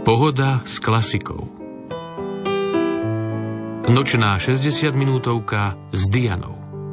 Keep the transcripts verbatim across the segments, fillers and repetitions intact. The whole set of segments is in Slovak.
Pohoda s klasikou. Nočná šesťdesiatminútovka s Dianou.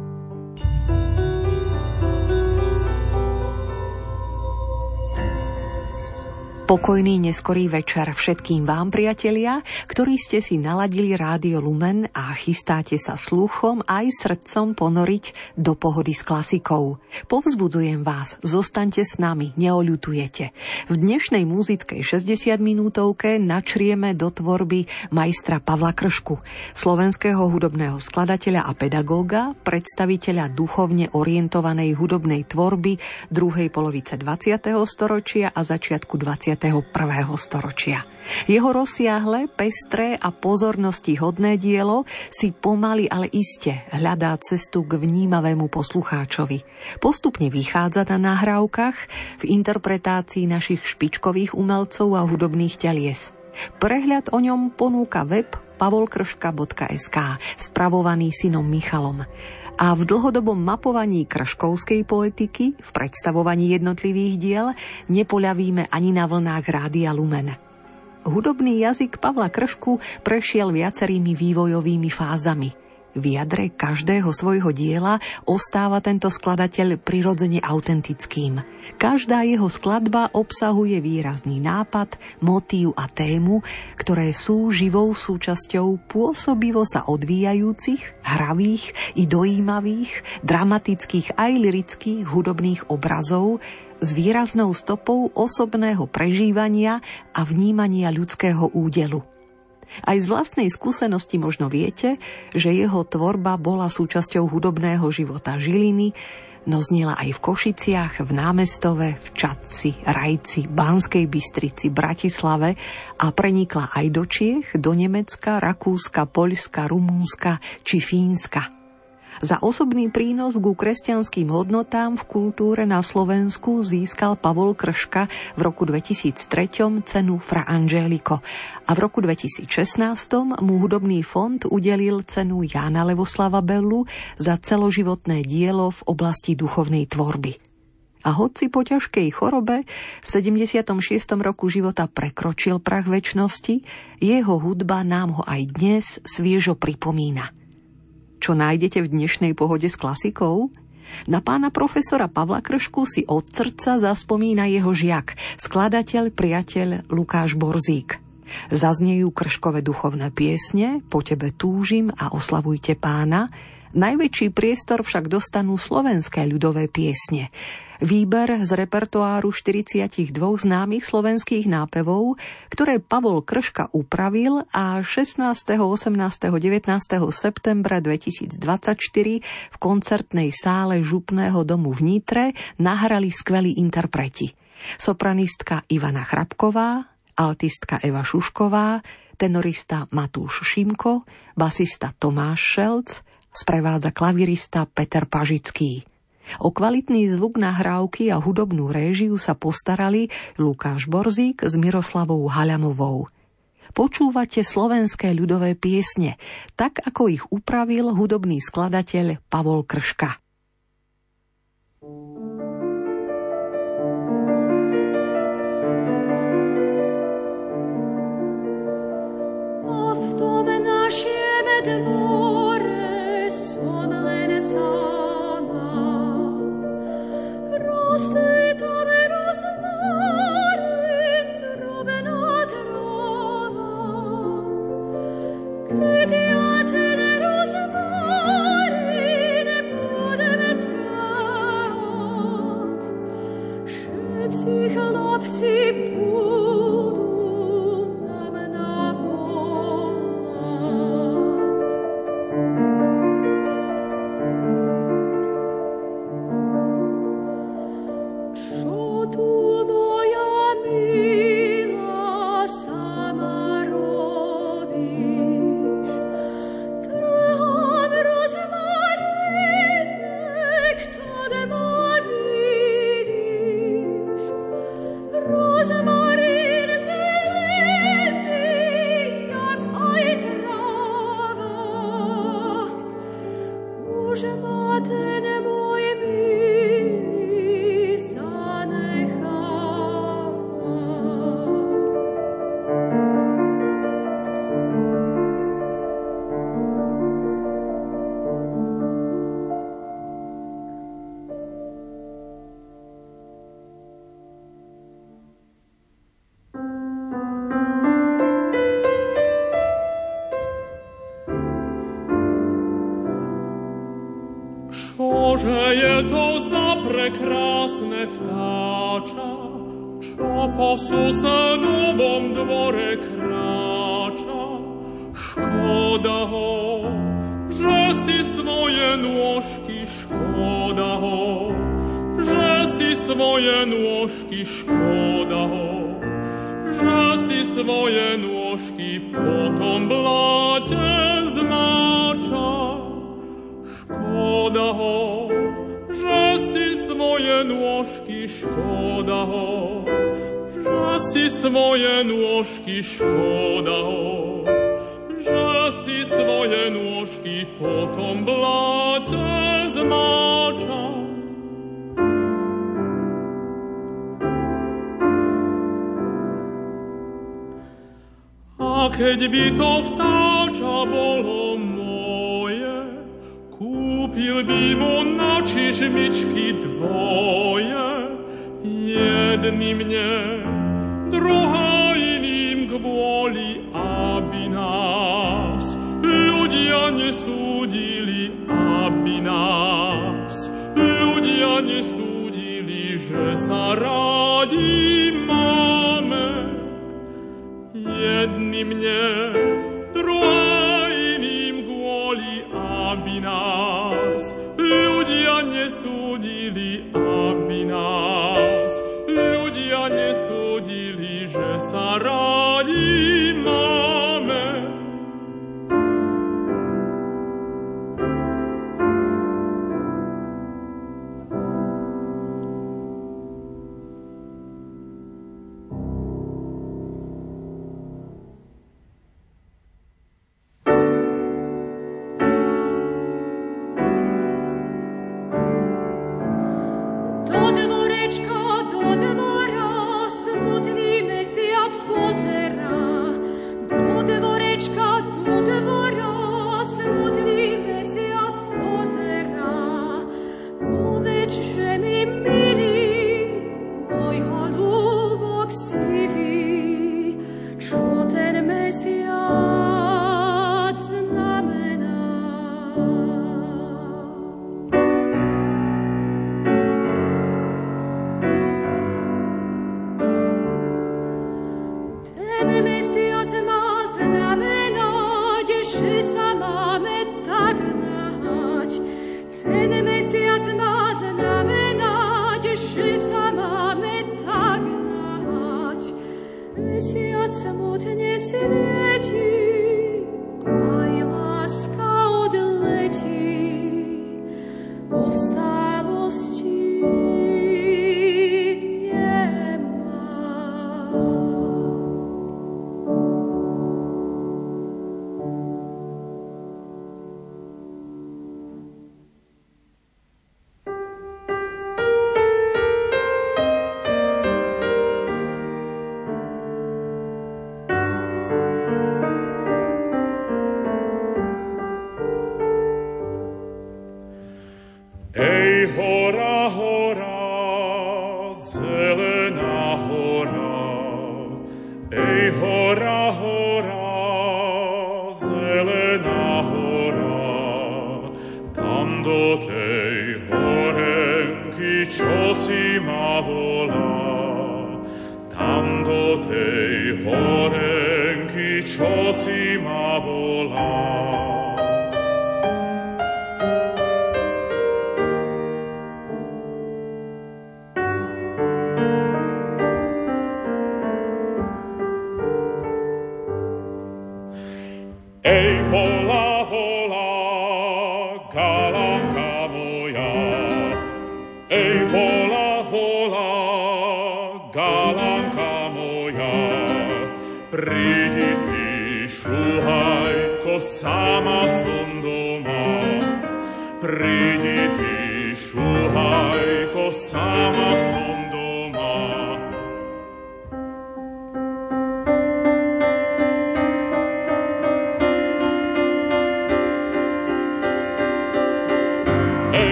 Pokojný neskorý večer všetkým vám, priatelia, ktorí ste si naladili Rádio Lumen a chystáte sa sluchom aj srdcom ponoriť do pohody s klasikou. Povzbudzujem vás, zostaňte s nami, neoľutujete. V dnešnej muzickej šesťdesiatminútovke načrieme do tvorby majstra Pavla Kršku, slovenského hudobného skladateľa a pedagóga, predstaviteľa duchovne orientovanej hudobnej tvorby druhej polovice dvadsiateho storočia a začiatku dvadsiateho prvého storočia. Jeho rozsiahle, pestré a pozornosti hodné dielo si pomaly, ale iste hľadá cestu k vnímavému poslucháčovi. Postupne vychádza na nahrávkach v interpretácii našich špičkových umelcov a hudobných telies. Prehľad o ňom ponúka web pavolkrška bodka es ká, spravovaný synom Michalom. A v dlhodobom mapovaní krškovskej poetiky, v predstavovaní jednotlivých diel, nepoľavíme ani na vlnách Rádia Lumen. Hudobný jazyk Pavla Kršku prešiel viacerými vývojovými fázami. V jadre každého svojho diela ostáva tento skladateľ prirodzene autentickým. Každá jeho skladba obsahuje výrazný nápad, motív a tému, ktoré sú živou súčasťou pôsobivo sa odvíjajúcich, hravých i dojímavých, dramatických aj lirických hudobných obrazov s výraznou stopou osobného prežívania a vnímania ľudského údelu. Aj z vlastnej skúsenosti možno viete, že jeho tvorba bola súčasťou hudobného života Žiliny, no znela aj v Košiciach, v Námestove, v Čadci, Rajci, Banskej Bystrici, Bratislave a prenikla aj do Čiech, do Nemecka, Rakúska, Poľska, Rumunska či Fínska. Za osobný prínos ku kresťanským hodnotám v kultúre na Slovensku získal Pavol Krška v roku dvetisíctri cenu Fra Angelico a v roku dvetisícšestnásť mu hudobný fond udelil cenu Jána Levoslava Bellu za celoživotné dielo v oblasti duchovnej tvorby. A hoci po ťažkej chorobe v sedemdesiatom šiestom roku života prekročil prah večnosti, jeho hudba nám ho aj dnes sviežo pripomína. Čo nájdete v dnešnej pohode s klasikou? Na pána profesora Pavla Kršku si od srdca zaspomína jeho žiak, skladateľ, priateľ Lukáš Borzík. Zaznejú Krškové duchovné piesne Po tebe túžim a Oslavujte Pána. Najväčší priestor však dostanú slovenské ľudové piesne. Výber z repertoáru štyridsaťdva známych slovenských nápevov, ktoré Pavol Krška upravil a šestnásteho, osemnásteho, devätnásteho septembra dvetisícdvadsaťštyri v koncertnej sále Župného domu v Nitre nahrali skvelí interpreti. Sopranistka Ivana Chrapková, altistka Eva Šušková, tenorista Matúš Šimko, basista Tomáš Šelc, sprevádza klavirista Peter Pažický. O kvalitný zvuk nahrávky a hudobnú réžiu sa postarali Lukáš Borzík s Miroslavou Haľamovou. Počúvate slovenské ľudové piesne, tak ako ich upravil hudobný skladateľ Pavol Krška. A v tom našem dvore som len sama. Roste tam rozmarin, drobná tráva. Keď ja ten rozmarin budem trhať, všetci chlapci budú na mňa volať. Čo tu moja milá sama robíš? krásne vtáča, čo po susedovom dvore kráča. Škoda ho, že si svoje nôžky, škoda ho, že si svoje nôžky, škoda ho, že si svoje nôžky po tom bláte zmáča. Škoda ho, že si svoje nôžky, škoda ho, že si svoje nôžky, škoda ho, že si svoje nôžky po tom bláte zmáča. A keď by to vtáča bolo moje, kúpil by mu na čižmičky dvoje, jedný mne, druhá iným kvôli, aby nás ľudia nesúdili, aby nás ľudia nesúdili, že sa rádi máme. Jedný mne, druhá iným kvôli, aby nás ľudia nesúdili, aby nás ľudia nesúdili, že sa rádi máme.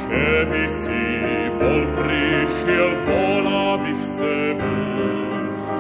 Keby si bol prišiel, bola bych s tebou.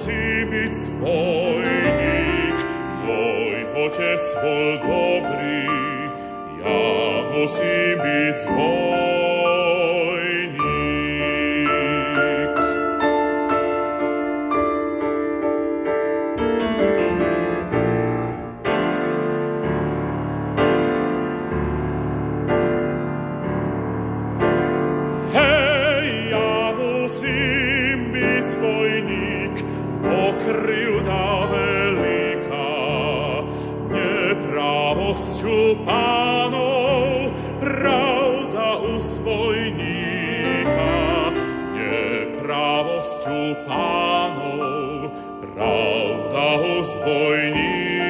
musí byť spojník. Môj otec bol dobrý, ja musím byť spojník. Hej, ja musím byť spojník, krivda veľká, nepravosťu pánov, pravda u svojníka. Nepravosťu pánov, pravda u svojníka.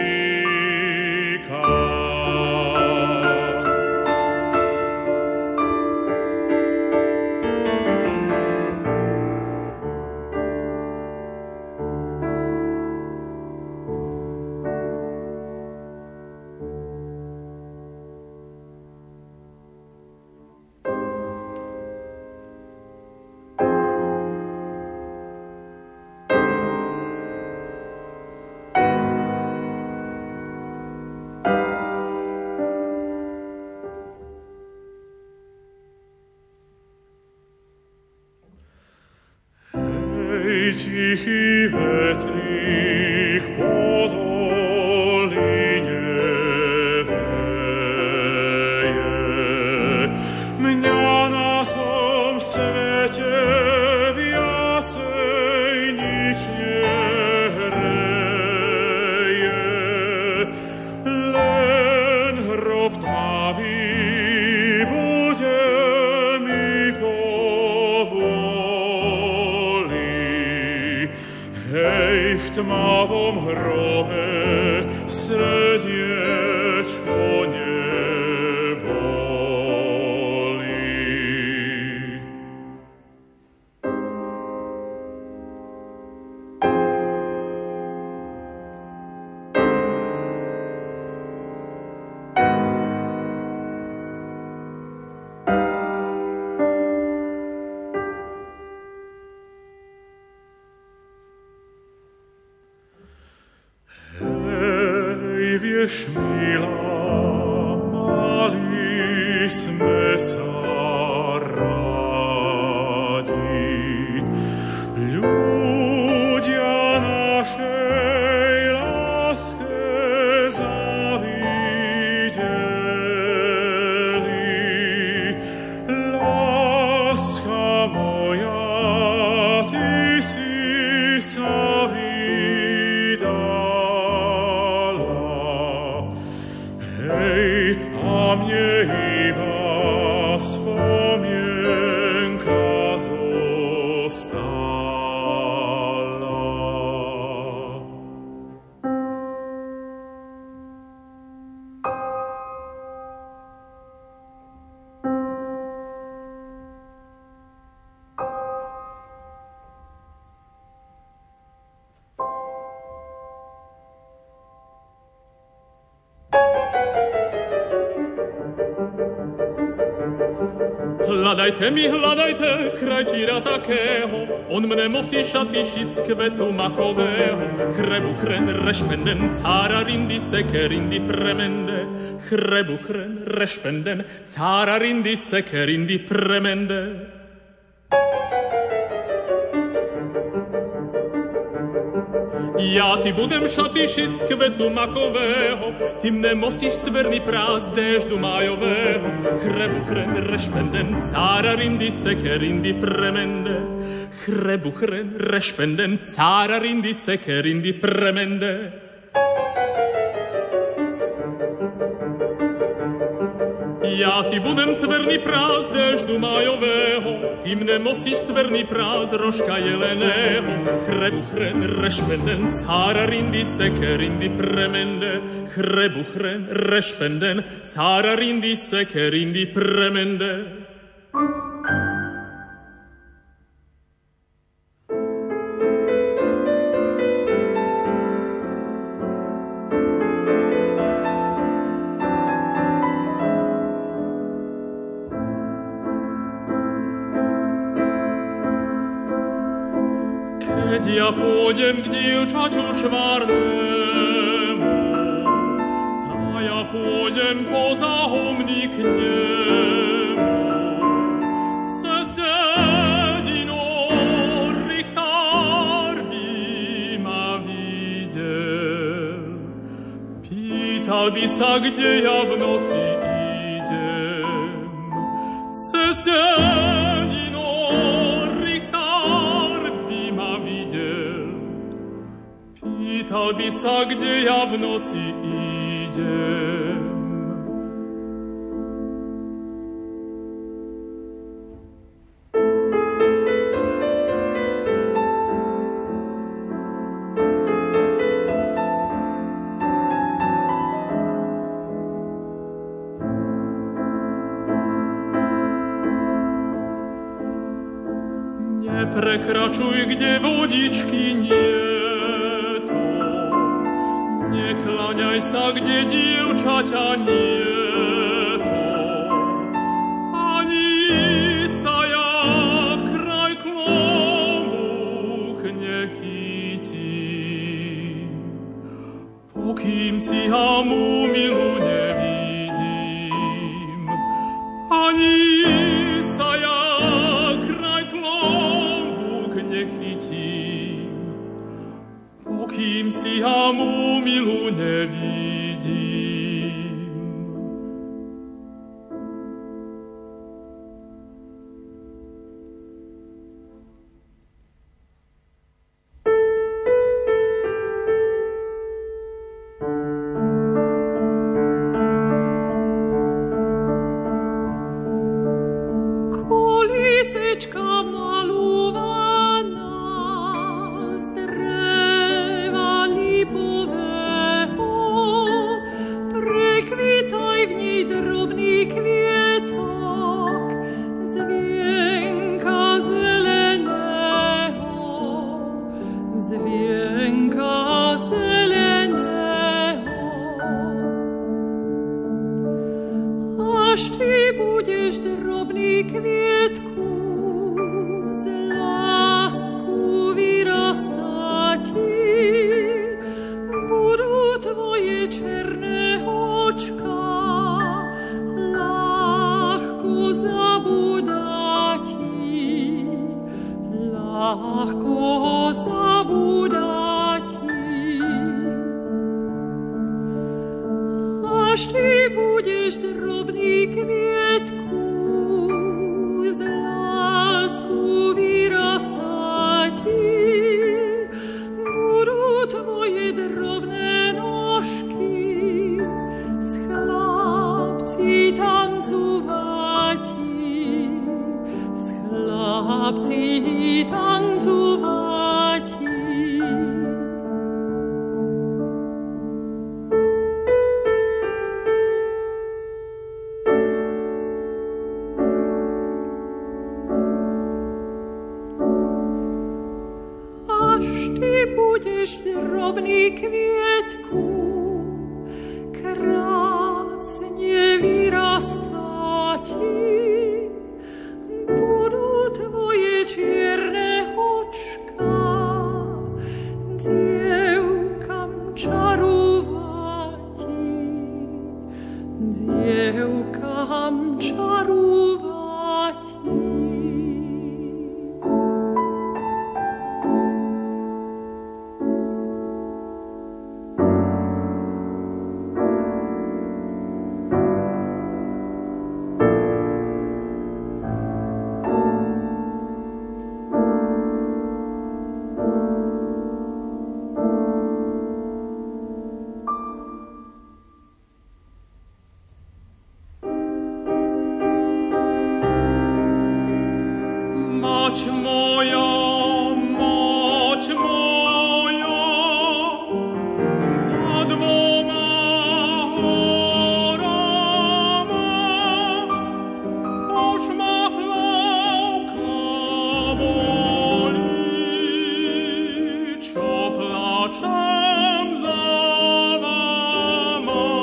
Tichý vetrík po doline veje, mňa na tom svete viacej nič nehreje. Len hrob tmavý bude mi hej, v tmavom hrobe srdiečko nebolí. Vieš, milá, mali sme sa radi. Ľudia našej láske zavideli. Láska moja, ty si sa vydala. Hej, a mne iba spomienka zostala. Hľadajte mi, hľadajte krajčíra takého, on mne musí šaty šiť z kvetu makového. Chrebuchren, rešpenden, cára rindy, sekerindy, premende. Chrebuchren, rešpenden, cára rindy, sekerindy, premende. Ja ti budem šaty šiť z kvetu makového, ty mne musíš cverný prás déždu májového. Chrebuchren, rešpenden, cára rindy, sekerindy, premende. Chrebuchren, rešpenden, cára rindy, sekerindy, premende. Ja ti budem cverný prás déždu májového, ty mne musíš cverný prás rožka jeleného. Chrebuchren, rešpenden, cára rindy, sekerindy, premende. Chrebuchren, rešpenden, cára rindy, sekerindy, premende. Keď ja pôjdem k dievčaťu švarnému, tá ja pôjdem po záhomní k nemu. Cez dedinu Richtár by ma videl, pýtal by sa, kde ja v noci idem. Cez dedinu Richtár by ma videl, pýtal by sa, kde ja v noci idem. Neprekračuj, kde vodičky nieto, nekláňaj sa, kde dievčaťa nieto, ani sa ja kraj klobúk nechytím, pokým si ja mu milu nevidím, ani sa ja kraj klobúk nechytím, pokým si ja mu milu nevidím. Kolisečka malovaná z dreva lipového, prekvitaj v ní drobný kvietok z vienka zeleného, z vienka zeleného. Až ty budeš drobný kvietku, z lásku vyrastati, budú tvoje černé očka ľahko zabudati, ľahko zabudati. Až ty budeš drobný kvietku, z lásku vyrastati, budú tvoje drobné nožky s chlapci tancovati, s chlapci tancovati. Budeš drobný kvietku, krásne vyrastati, budú tvoje čierne očka dievkam čarovati, dievkam čarovati. Mać moja, mać moja, za dwoma horama, už ma hlavka boli, čo plačem za vama.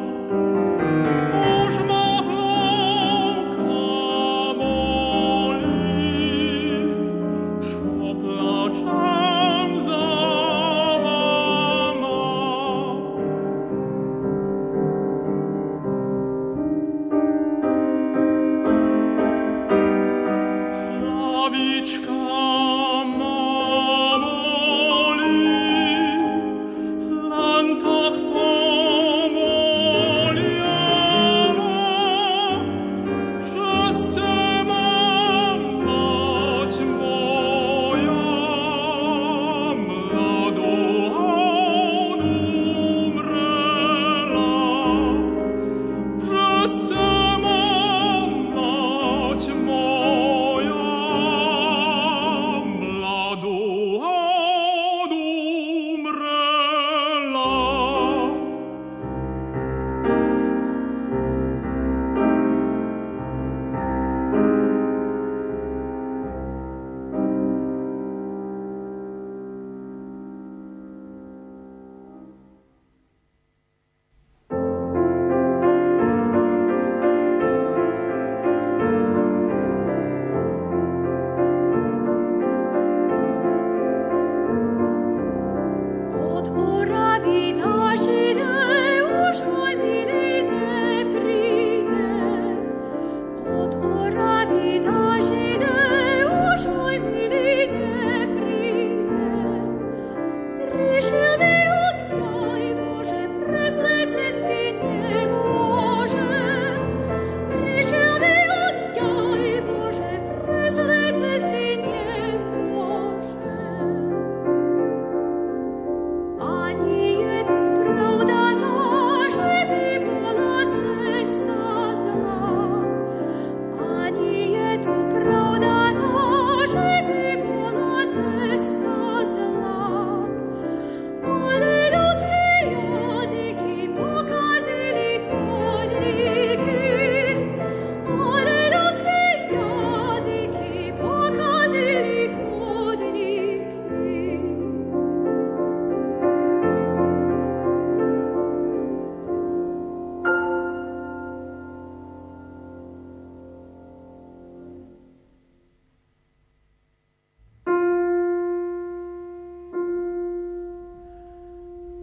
Už ma hlavka boli, čo plačem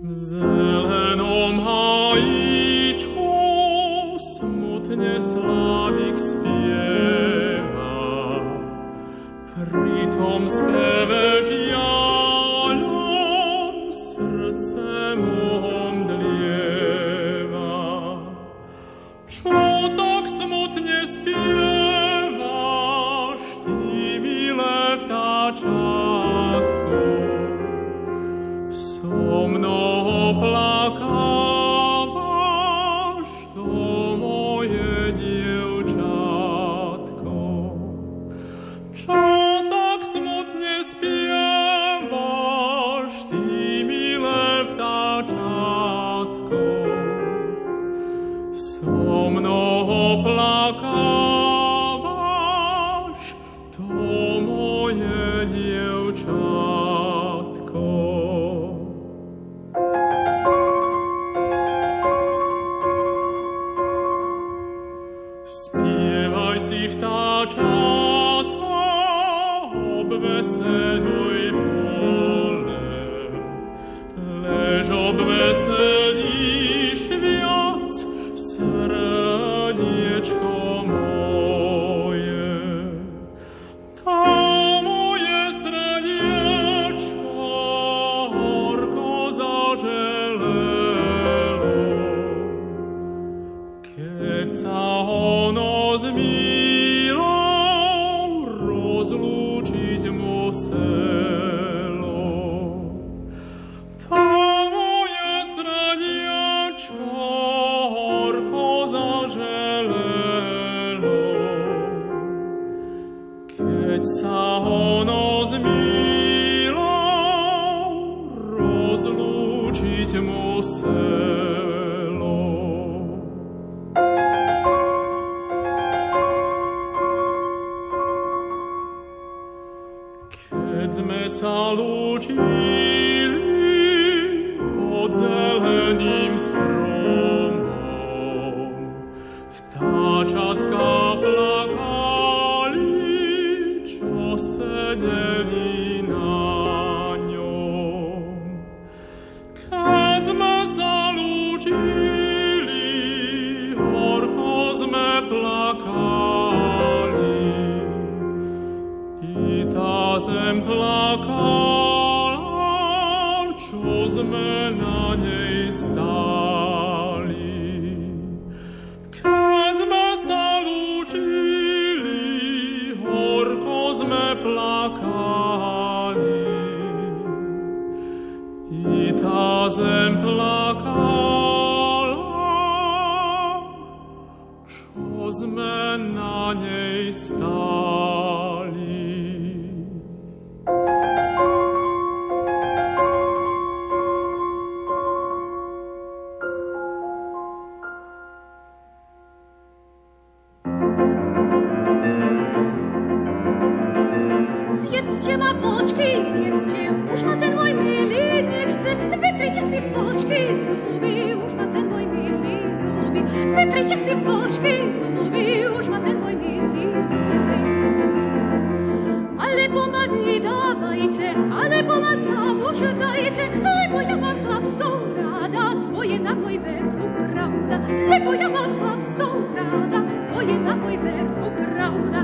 V zelenom hajíčku smutne slávik spieva, pri tom speve žiaľom srdce mu omdlieva. Čo tak smutne spievaš, ty milé vtáčatko? So mnou plakávaš, to moje dievčatko. Čo tak smutne spievaš, ty milé vtáčatko? So mnou plakávaš, to moje dievčatko. Spievaj si vtáčata, obveseľuj pole, lež obveselíš viac srdiečko moje. Tá moje srdiečko horko zaželelo, keď sa ono s milou rozlúčiť muselo. Tá moje srdiečko horko zaželelo, keď sa ono s milou rozlúčiť muselo. Keď sme sa lúčili pod zeleným stromom, vtáčatka plakali, čo sedeli na ňom. Keď sme sa lúčili, horko sme plakali, i tá zem plakala, čo sme na nej stáli. Keď sme sa lúčili, horko sme plakali, i tá zem plakala, čo sme na nej stáli. Zjedzcie ma boczki, zjedzcie, już ma ten mój mili nie chce. Wytryjcie si boczki, zubi, już ma ten mój mili lubi. Wytryjcie si boczki, zubi, już ma ten mój mili lubi. Ale bo ma mi dawajcie, ale bo ma zamąż dajcie, oj, bo ja mam chlapcą rada, twoje na mój werku prawda. Ale bo ja mam chlapcą rada, twoje na mój werku prawda.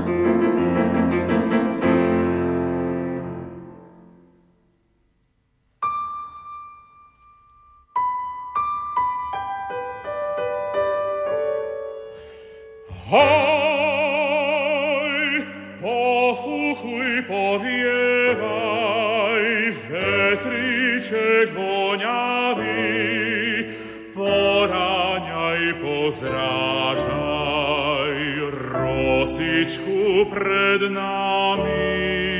Hoj, pochuchuj, powiewaj, wetryczek woniawy, poraniaj, pozrażaj, rosyczku przed nami.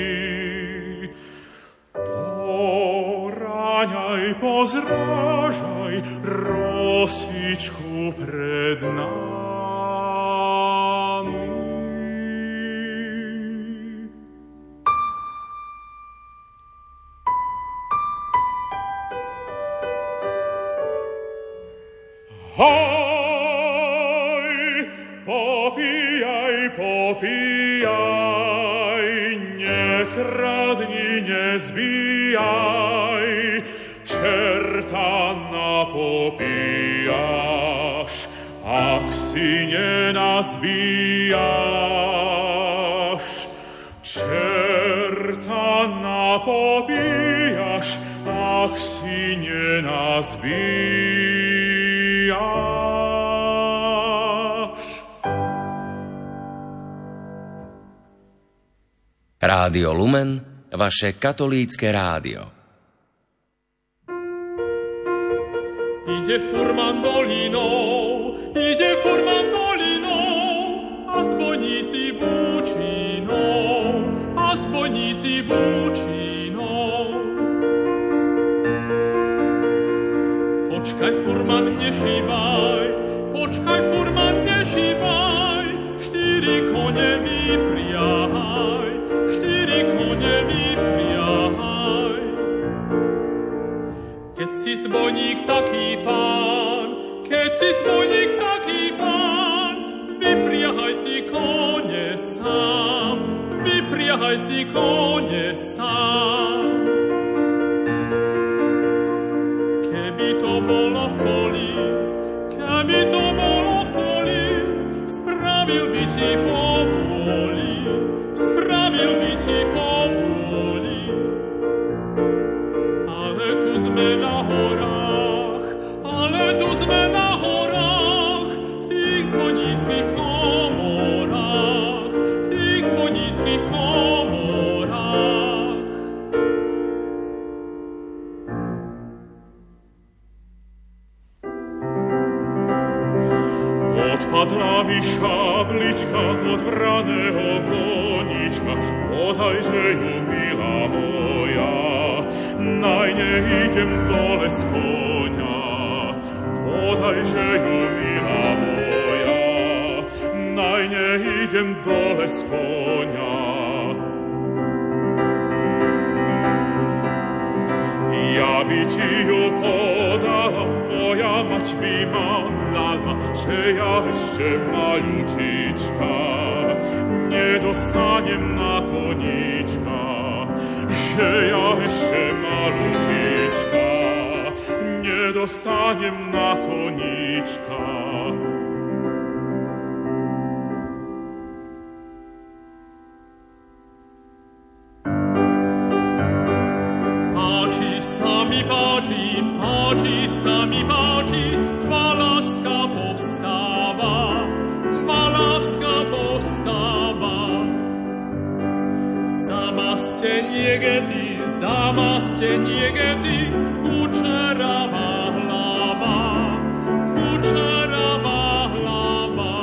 Poraniaj, pozrażaj, rosyczku przed nami. Hoj, popijaj, popijaj, nie kradnij, nie zbijaj, czerwony čerta napopíjaš, ak si nenazbíjaš. Čerta napopíjaš, ak si nenazbíjaš. Rádio Lumen, vaše katolícke rádio. Ide furman dolinou, ide furman dolinou, a zbojníci búčinou, a zbojníci búčinou. Počkaj, furman, nešíbaj, počkaj, furman, nešíbaj, štyri kone mi priahaj, štyri kone mi priahaj. Keď si zbojník taký pán, keď si zbojník taký pán, vypriahaj si kone sám, vypriahaj si kone sám. Keby to bolo v poli, keby to bolo v poli, spravil by ti povôli, spravil by ti povôli. Ale tu sme na horách, ale tu sme na horách, v tých zvoníckých komorách, v tých zvoníckých komorách. Odpadla mi šablička od vraného koníčka, podajže ju, milá moja, naj neidem dole z konia. Podajže ju, milá moja, naj neidem dole z konia. Ja by ti ju podala, moja mať by ma dala, že ja ešte malúčička nedostanem na koníčka, že ja ešte malúčička nedostanem na koníčka. Páči sa mi, páči, páči sa mi, páči, Valašská povstáva, Valašská povstáva. Zamastenie gety, zamastenie gety, kučeravá hlava, kučeravá hlava.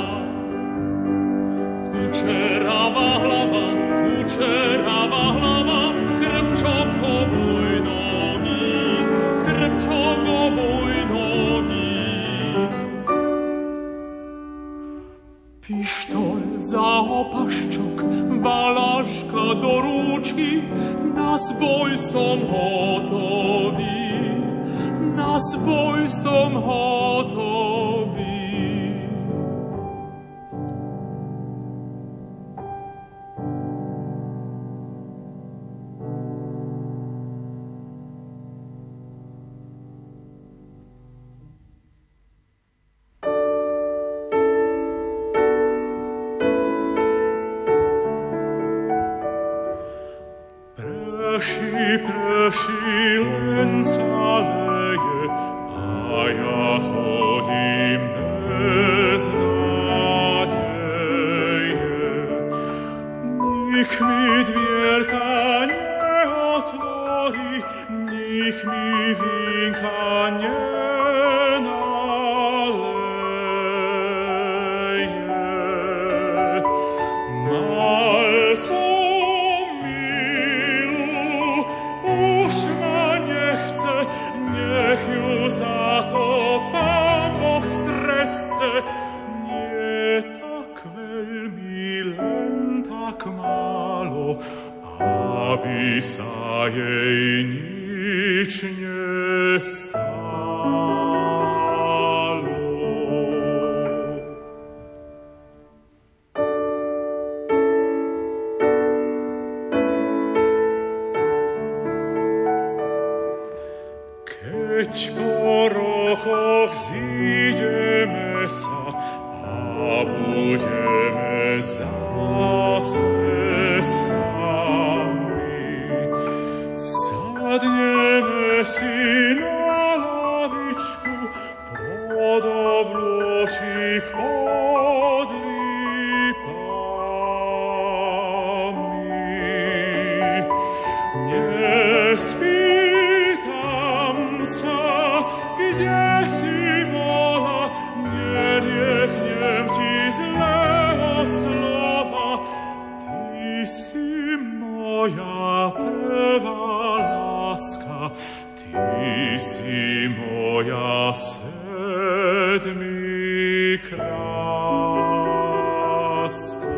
Kučeravá hlava, kučeravá hlava, krpčok oboj nohy, krpčok oboj nohy. Pištol za opaščok, Valaška dorúči, na zboj som hotový, na zboj som hotový. Prší, prší, len sa leje, a ja chodím bez nádeje. Nik mi dvierka neotvorí, nik mi vínka nenaleje. Mal som nech ju za to Pán Boh stresce, nie tak veľmi, len tak málo, aby sa jej nič nestalo. Keď po rokoch zídeme sa a budeme zase sami, sadneme si na lavičku pod obločík pod lípami. Nespýtam sa, kde si bola, nerieknem ti zlého slova. Ty si moja prvá láska, ty si moja sedmi kráska.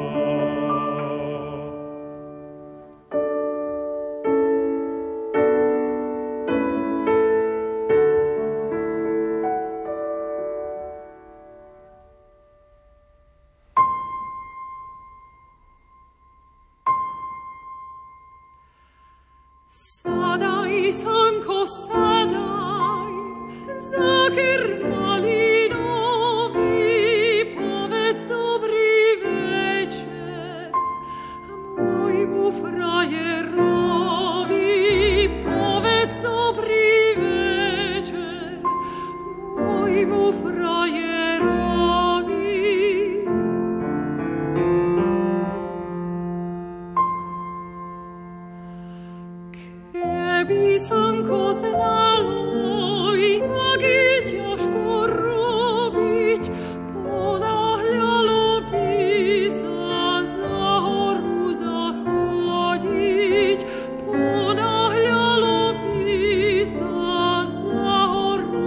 Sadaj, slnko, sadaj, záker malinový, povedz dobrý večer môjmu frajerovi, povedz dobrý večer môjmu frajerovi. Keby slnko znalo, jak je ťažko robiť, ponáhľalo by sa za horu zachodiť, ponáhľalo by sa za horu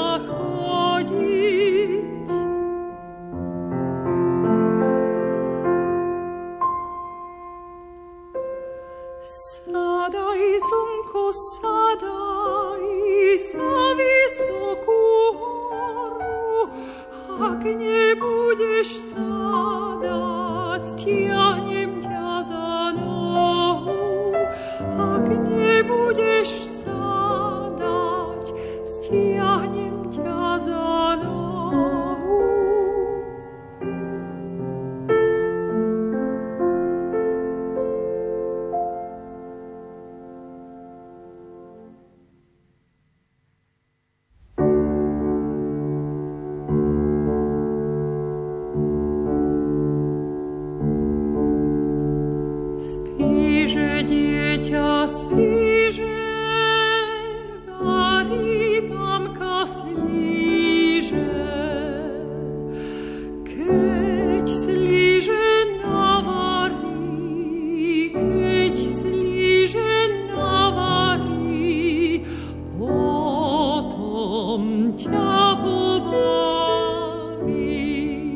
zachodiť. Sadaj, slnko, sadaj za vysokú horu, ak nebudeš sadať, stiahnem ťa za nohu. Ak nebudeš sadať, stiahnem ťa za nohu. Spíže, dieťa, spíže, varí mamka slíže. Keď slíže navarí, keď slíže navarí, potom ťa pobaví.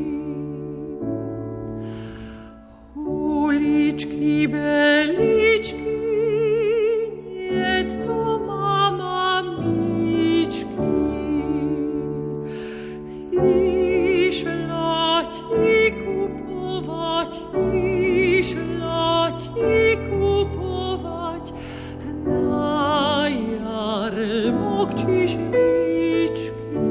Uličky, beličky, niet to mama mičky. Išla ti kupovať, išla ti kupovať na jarmok čižmičky.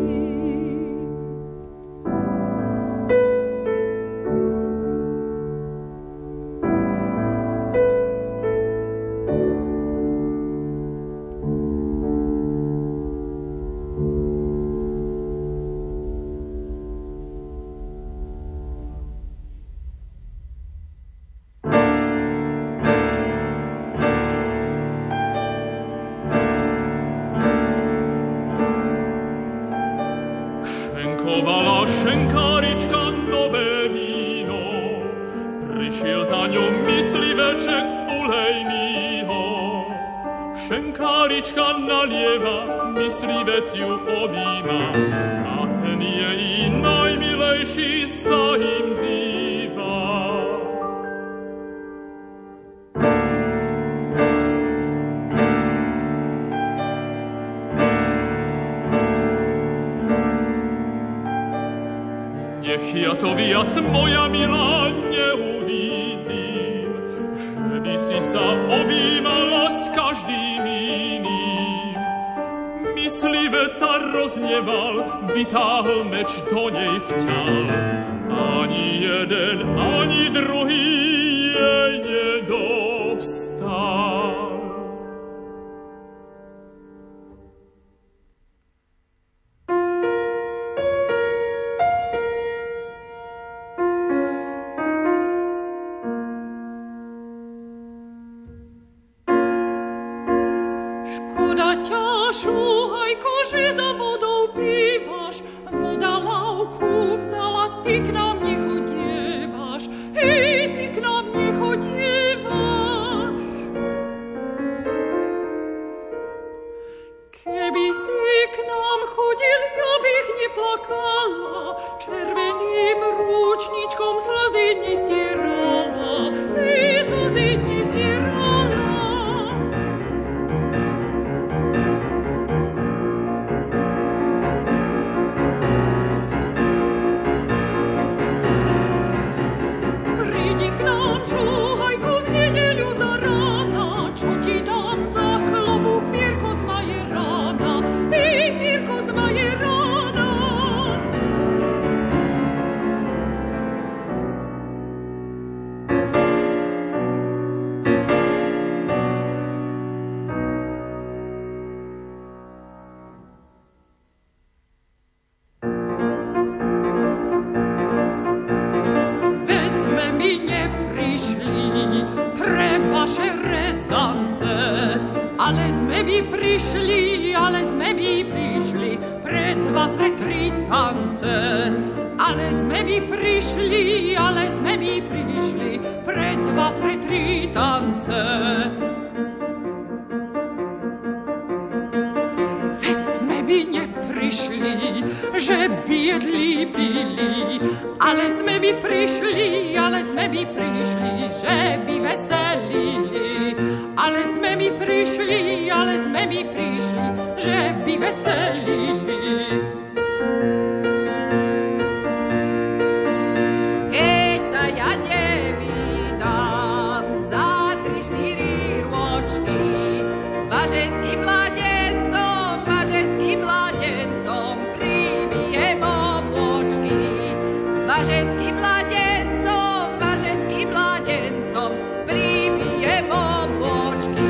Šenkovala šenkarička nové víno, prišiel za ňou mysliveček ulejnýho. Šenkarička nalieva, myslivec ju objíma, a ten jej najmilejší sa im zýva. Nech ja to viac, moja milá, neuvidím, že by si sa objímala s každým iným. Myslivec sa rozneval, vytáhl meč do nej vťal. Ani jeden, ani druhý jej nedobstal. Šúhajko, že za vodou pívaš, voda lávku vzala, ty k nám nechodievaš, hej, ty k nám nechodievaš. Keby si k nám chodil, ja bych neplakala, červeným rúčničkom slzy nestierala, hej, slzy nestierala. Čúhajko, v nedeľu za rána, čo ti dám za chlobu, pierko z majerána, hej, pierko z majerána. Ale sme my prišli, ale sme my prišli pre dva, pre tri tance. Ale sme my prišli, ale sme my prišli pre dva, pre tri tance. Veď sme my neprišli, že biedli pili, ale sme my prišli, ale sme my prišli, že by veselili. Ale sme mi prišli, ale sme mi prišli, že by veselili. Keď sa ja nevydám za tri, štyri rôčky, bažeckým mladencom, bažeckým mladencom pribijem obôčky. Bažeckým mladencom, bažeckým mladencom pribijem obôčky.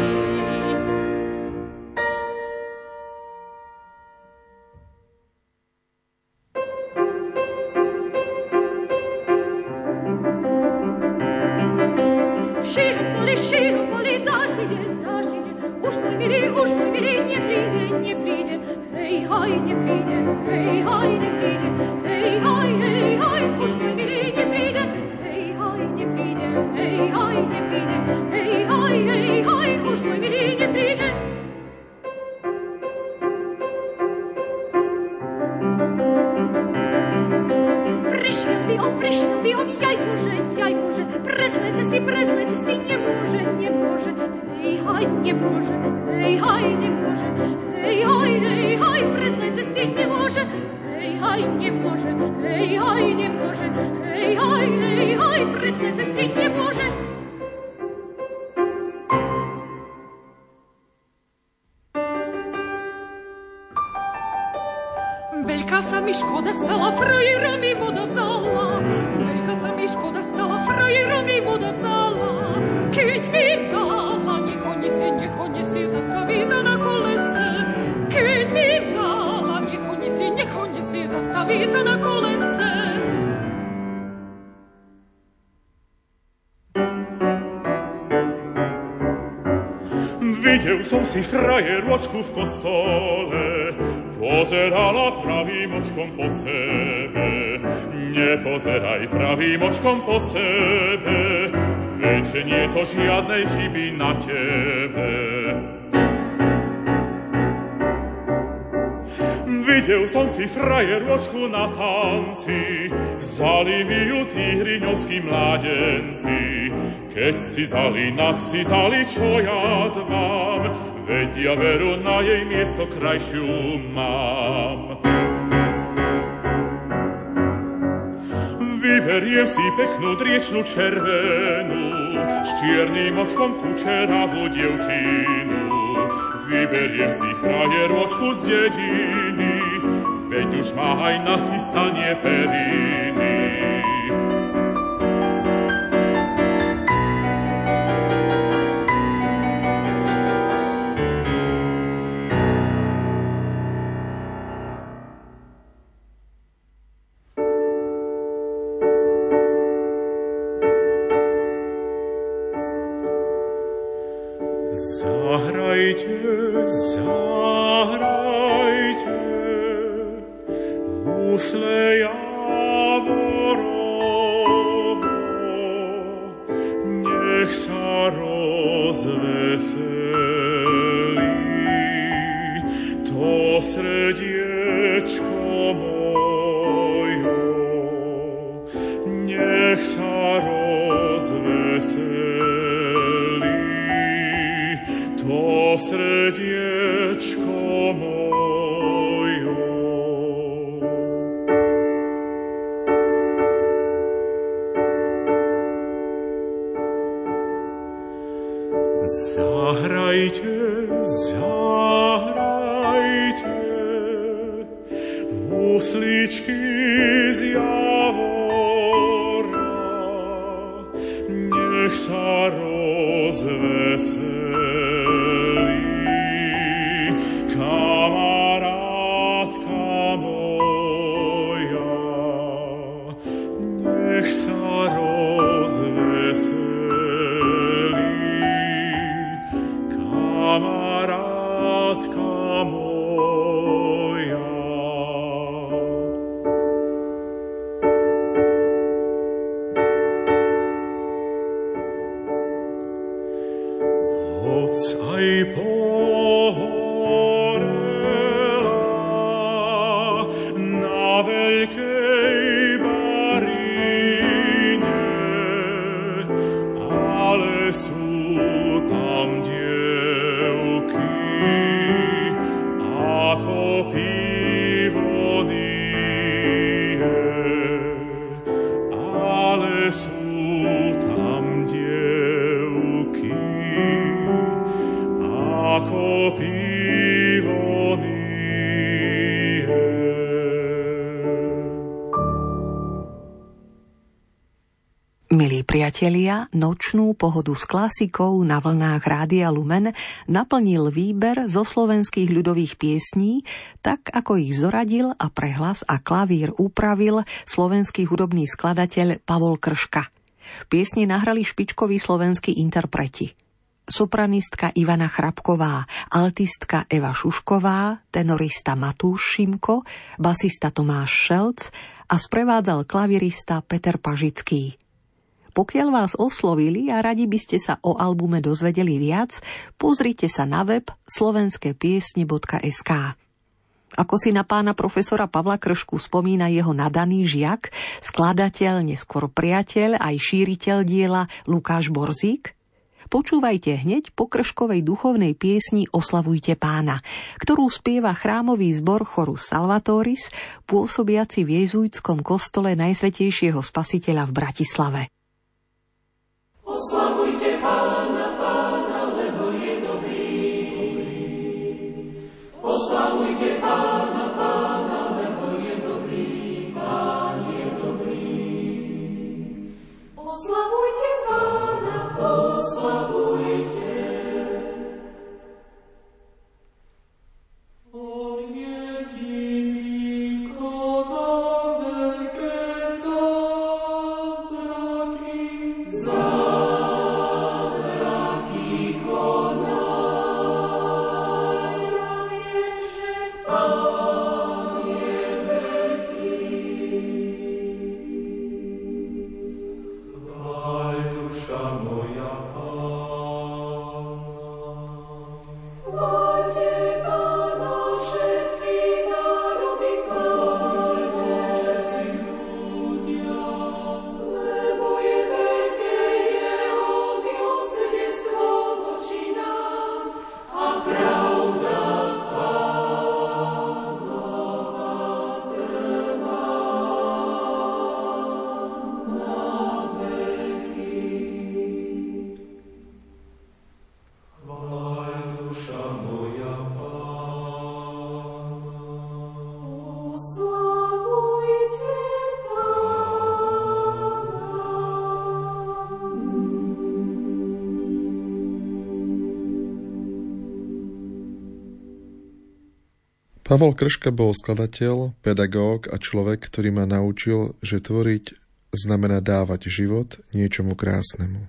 Širupoli, širupoli, dažide, dažide, už môj milý, už môj milý, nepríde, nepríde, hej, haj, nepríde, hej, haj, nepríde, hej, haj, hej, haj, už môj milý, nepríde, hej, haj, nepríde, hej, haj, nepríde, hej, haj, hej, haj, už môj milý, nepríde. Prišiel by on, prišiel by on, jaj Bože, jaj Bože, pre zlé cesty, pre zlé cesty, nemôže, nemôže, hej, haj, nemôže, hej, haj, nemôže, hej, haj, hej, haj, pre zlé cesty, nemôže, hej, haj, nemôže, hej, haj, nemôže, hej, haj, hej, haj, pre zlé cesty, nemôže. Veľká sa mi škoda stala, frajera mi voda vzala. Veľká sa mi škoda stala, frajera mi voda vzala. Keď mi vzala, necho nesie, necho nesie, zastaví sa na kolese. Keď mi vzala, necho nesie, necho nesie, zastaví sa na kolese. Videl som si frajeročku v kostole, pozerala pravým očkom po sebe. Nepozeraj pravým očkom po sebe, veď že nie je to žiadnej chyby na tebe. Videl som si frajeročku na tanci, vzali mi ju tí hriňovskí mládenci. Keď si zali, nak si zali, čo ja dám, veď ja veru na jej miesto krajšiu mám. Vyberiem si peknú driečnú červenú, s čiernym očkom kučeravú dievčinu. Vyberiem si frajeročku z dediny, veď už má aj nachystanie periny. Zahrajte, zahrajte, husle Javorovo, nech sa rozveselí to srdiečko mojo, nech sa rozveselí to srdiečko mojo. Zahrajte, zahrajte, husličky z Javora, nech sa rozveselí kamarátka moja, nech sa rozveselí kamarátka moja. Hoc aj pohorela na veľkej barine, ale sú tam dievky ako pivonie, ale sú tam dievky ako pivonie. Milí priatelia, nočnú pohodu s klasikou na vlnách Rádia Lumen naplnil výber zo slovenských ľudových piesní, tak ako ich zoradil a pre hlas a klavír upravil slovenský hudobný skladateľ Pavol Krška. Piesne nahrali špičkoví slovenskí interpreti. Sopranistka Ivana Chrapková, altistka Eva Šušková, tenorista Matúš Šimko, basista Tomáš Šelc a sprevádzal klavirista Peter Pažický. Pokiaľ vás oslovili a radi by ste sa o albume dozvedeli viac, pozrite sa na web slovenské piesne bodka es ká. Ako si na pána profesora Pavla Kršku spomína jeho nadaný žiak, skladateľ, neskôr priateľ, aj šíriteľ diela Lukáš Borzík? Počúvajte hneď po Krškovej duchovnej piesni Oslavujte Pána, ktorú spieva chrámový zbor Chorus Salvatoris, pôsobiaci v jezuitskom kostole Najsvätejšieho Spasiteľa v Bratislave. Oslavujte Pána, Pána, lebo je dobrý. Oslavujte Pána, Pána, lebo je dobrý. Pán je dobrý. Oslavujte Pána, oslavujte. On jediný, kto na veľké zázraky Pavol Krška bol skladateľ, pedagóg a človek, ktorý ma naučil, že tvoriť znamená dávať život niečomu krásnemu.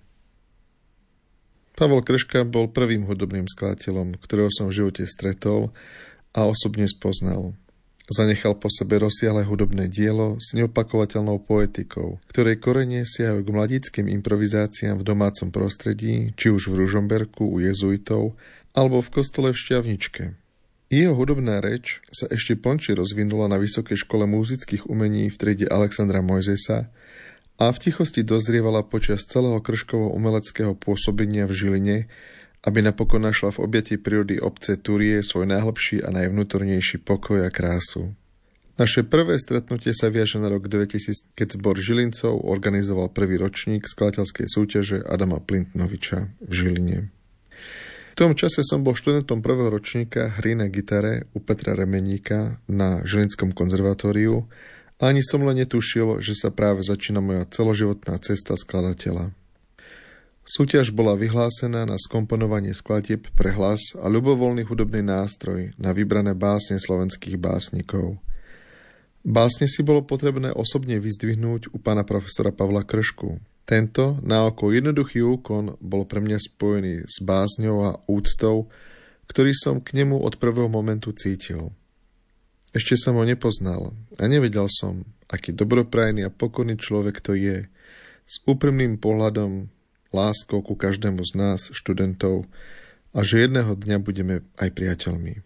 Pavol Krška bol prvým hudobným skladateľom, ktorého som v živote stretol a osobne spoznal. Zanechal po sebe rozsiahle hudobné dielo s neopakovateľnou poetikou, ktorej korene siahajú k mladíckym improvizáciám v domácom prostredí, či už v Ružomberku u jezuitov, alebo v kostole v Šťavničke. Jeho hudobná reč sa ešte plnšie rozvinula na Vysokej škole múzických umení v triede Alexandra Mojzesa a v tichosti dozrievala počas celého Krškovho umeleckého pôsobenia v Žiline, aby napokon našla v objatí prírody obce Turie svoj najhlbší a najvnútornejší pokoj a krásu. Naše prvé stretnutie sa viaže na rok dvetisíc, keď zbor Žilincov organizoval prvý ročník skladateľskej súťaže Adama Plintnoviča v Žiline. V tom čase som bol študentom prvého ročníka hry na gitare u Petra Remeníka na Žilinskom konzervatóriu a ani som len netušil, že sa práve začína moja celoživotná cesta skladateľa. Súťaž bola vyhlásená na skomponovanie skladieb pre hlas a ľubovoľný hudobný nástroj na vybrané básne slovenských básnikov. Básne si bolo potrebné osobne vyzdvihnúť u pána profesora Pavla Kršku. Tento na oko jednoduchý úkon bol pre mňa spojený s básňou a úctou, ktorý som k nemu od prvého momentu cítil. Ešte som ho nepoznal a nevedel som, aký dobroprajný a pokorný človek to je, s úprimným pohľadom, láskou ku každému z nás, študentov, a že jedného dňa budeme aj priateľmi.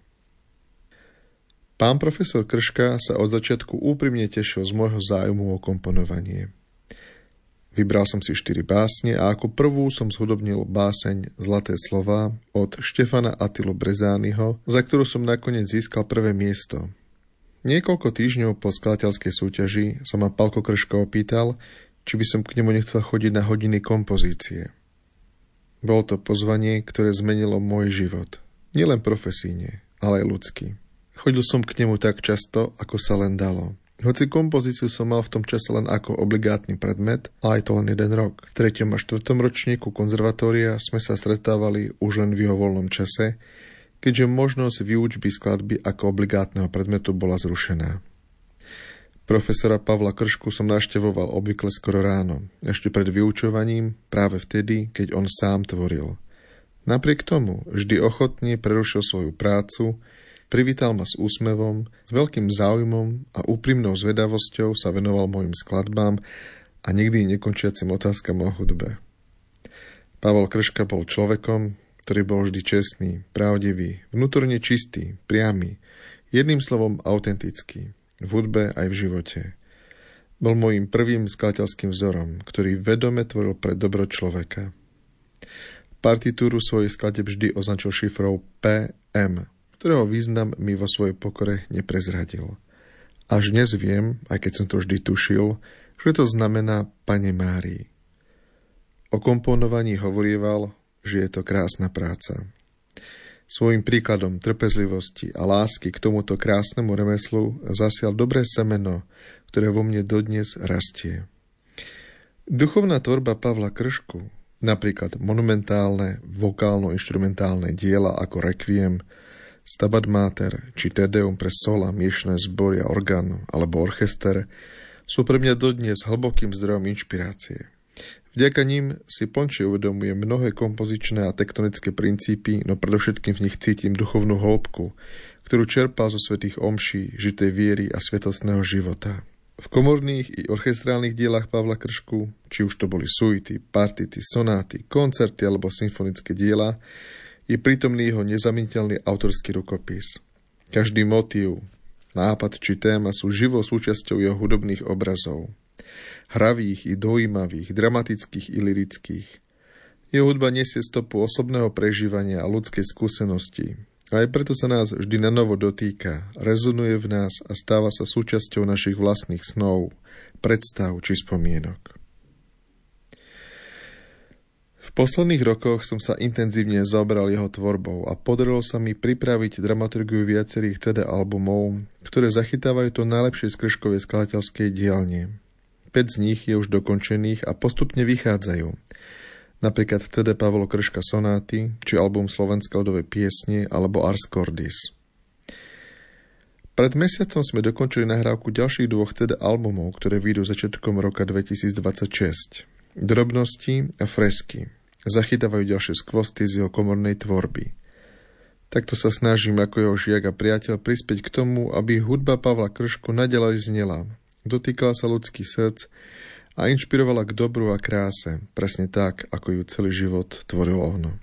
Pán profesor Krška sa od začiatku úprimne tešil z môjho zájmu o komponovanie. Vybral som si štyri básne a ako prvú som zhudobnil báseň Zlaté slová od Štefana Attilu Brezányho, za ktorú som nakoniec získal prvé miesto. Niekoľko týždňov po skladateľskej súťaži sa ma Pálko Krška opýtal, či by som k nemu nechcel chodiť na hodiny kompozície. Bolo to pozvanie, ktoré zmenilo môj život. Nielen profesíne, ale aj ľudský. Chodil som k nemu tak často, ako sa len dalo. Hoci kompozíciu som mal v tom čase len ako obligátny predmet, a aj to len jeden rok. V treťom a štvrtom ročníku konzervatória sme sa stretávali už len v jeho voľnom čase, keďže možnosť výučby skladby ako obligátneho predmetu bola zrušená. Profesora Pavla Kršku som navštevoval obvykle skoro ráno, ešte pred vyučovaním, práve vtedy, keď on sám tvoril. Napriek tomu vždy ochotne prerušil svoju prácu, privítal ma s úsmevom, s veľkým záujmom a úprimnou zvedavosťou sa venoval mojim skladbám a nikdy nekončiacim otázkam o hudbe. Pavol Krška bol človekom, ktorý bol vždy čestný, pravdivý, vnútorne čistý, priamy, jedným slovom autentický, v hudbe aj v živote. Bol môjim prvým skladateľským vzorom, ktorý vedome tvoril pre dobro človeka. Partitúru svojich skladeb vždy označil šifrou pé em, ktorého význam mi vo svojej pokore neprezradil. Až dnes viem, aj keď som to vždy tušil, že to znamená Pane Márii. O komponovaní hovorieval, že je to krásna práca. Svojím príkladom trpezlivosti a lásky k tomuto krásnemu remeslu zasial dobré semeno, ktoré vo mne dodnes rastie. Duchovná tvorba Pavla Kršku, napríklad monumentálne vokálno-inštrumentálne diela ako Requiem, Stabat Mater či Te Deum pre sola, miešne zbory a orgán alebo orchester, sú pre mňa dodnes hlbokým zdrojom inšpirácie. Vďaka ním si plnšie uvedomujem mnohé kompozičné a tektonické princípy, no predovšetkým v nich cítim duchovnú hĺbku, ktorú čerpal zo svätých omší, žitej viery a svetostného života. V komorných i orchestrálnych dielach Pavla Kršku, či už to boli suity, partity, sonáty, koncerty alebo symfonické diela, je prítomný jeho nezamieniteľný autorský rukopis. Každý motív, nápad či téma sú živou súčasťou jeho hudobných obrazov. Hravých i dojímavých, dramatických i lirických. Jeho hudba nesie stopu osobného prežívania a ľudskej skúsenosti. A aj preto sa nás vždy na novo dotýka, rezonuje v nás a stáva sa súčasťou našich vlastných snov, predstav či spomienok. V posledných rokoch som sa intenzívne zaoberal jeho tvorbou a podarilo sa mi pripraviť dramaturgiu viacerých cé dé albumov, ktoré zachytávajú to najlepšie z Krškovej skladateľskej dielne. Päť z nich je už dokončených a postupne vychádzajú. Napríklad cé dé Pavol Krška sonáty, či album Slovenské ľudové piesne alebo Ars Cordis. Pred mesiacom sme dokončili nahrávku ďalších dvoch cé dé albumov, ktoré vyjdú začiatkom roka dvetisícdvadsaťšesť. Drobnosti a fresky zachytávajú ďalšie skvosty z jeho komornej tvorby. Takto sa snažím ako jeho žiak a priateľ prispieť k tomu, aby hudba Pavla Kršku naďalej znela, dotýkala sa ľudských srdc a inšpirovala k dobru a kráse, presne tak, ako ju celý život tvoril Ohno.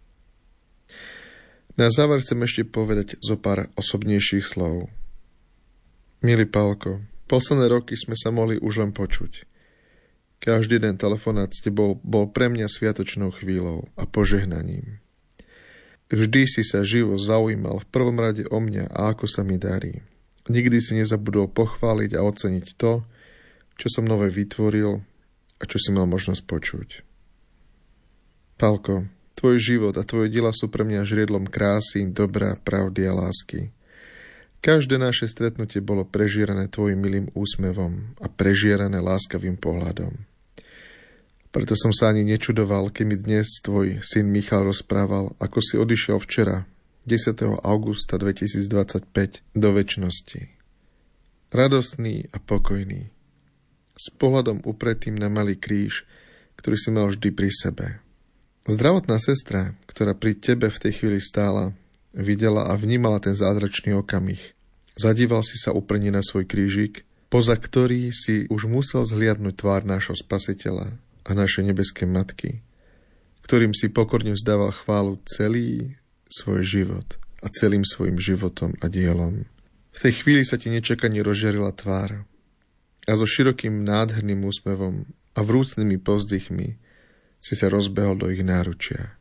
Na záver chcem ešte povedať zo pár osobnejších slov. Milý Pálko, posledné roky sme sa mohli už len počuť. Každý den telefonát s tebou bol pre mňa sviatočnou chvíľou a požehnaním. Vždy si sa živo zaujímal v prvom rade o mňa a ako sa mi darí. Nikdy si nezabudol pochváliť a oceniť to, čo som nové vytvoril a čo si mal možnosť počuť. Pálko, tvoj život a tvoje diela sú pre mňa žriedlom krásy, dobra, pravdy a lásky. Každé naše stretnutie bolo prežierané tvojim milým úsmevom a prežierané láskavým pohľadom. Preto som sa ani nečudoval, keď mi dnes tvoj syn Michal rozprával, ako si odišiel včera, desiateho augusta dvetisícdvadsaťpäť, do večnosti. Radostný a pokojný. S pohľadom upretým na malý kríž, ktorý si mal vždy pri sebe. Zdravotná sestra, ktorá pri tebe v tej chvíli stála, videla a vnímala ten zázračný okamih. Zadíval si sa úplne na svoj krížik, poza ktorý si už musel zhliadnúť tvár nášho Spasiteľa a našej nebeskej Matky, ktorým si pokorne vzdával chválu celý svoj život a celým svojim životom a dielom. V tej chvíli sa ti nečakane rozžiarila tvár a so širokým nádherným úsmevom a vrúcnými povzdychmi si sa rozbehol do ich náručia.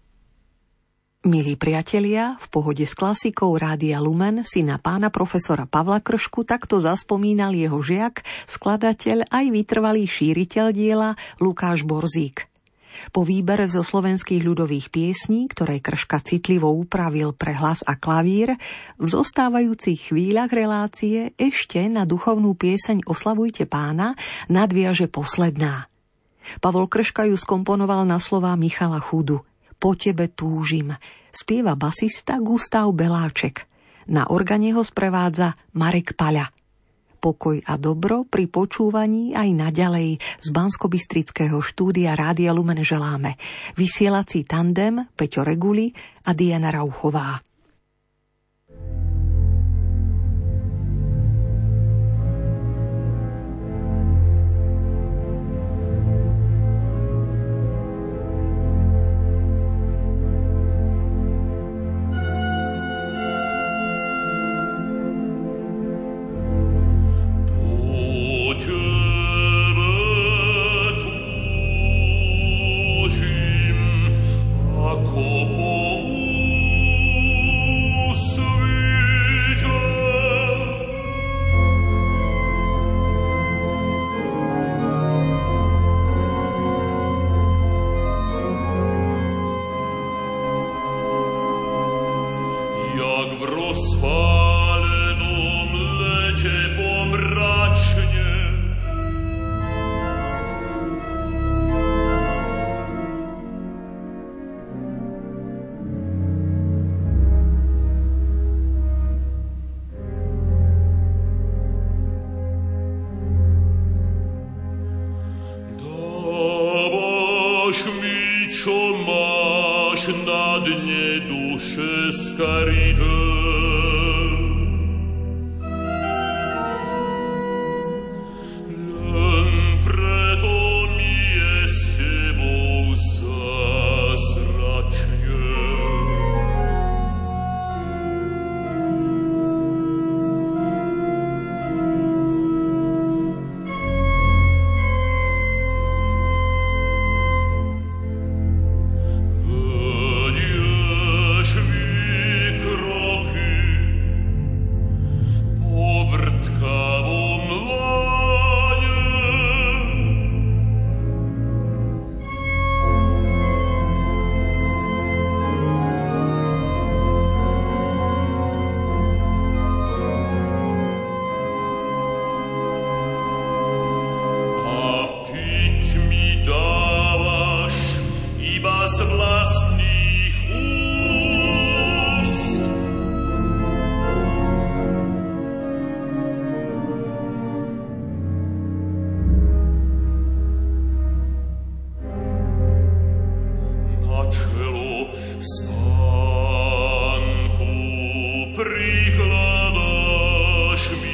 Milí priatelia, v pohode s klasikou Rádia Lumen si na pána profesora Pavla Kršku takto zaspomínal jeho žiak, skladateľ aj vytrvalý šíriteľ diela Lukáš Borzík. Po výbere zo slovenských ľudových piesní, ktoré Krška citlivo upravil pre hlas a klavír, v zostávajúcich chvíľach relácie ešte na duchovnú pieseň Oslavujte Pána nadviaže posledná. Pavol Krška ju skomponoval na slová Michala Chudu. Po tebe túžim, spieva basista Gustav Beláček. Na organe ho sprevádza Marek Paľa. Pokoj a dobro pri počúvaní aj naďalej z banskobystrického štúdia Rádia Lumen želáme. Vysielací tandem Peťo Reguli a Diana Rauchová. Krok prikládaš mi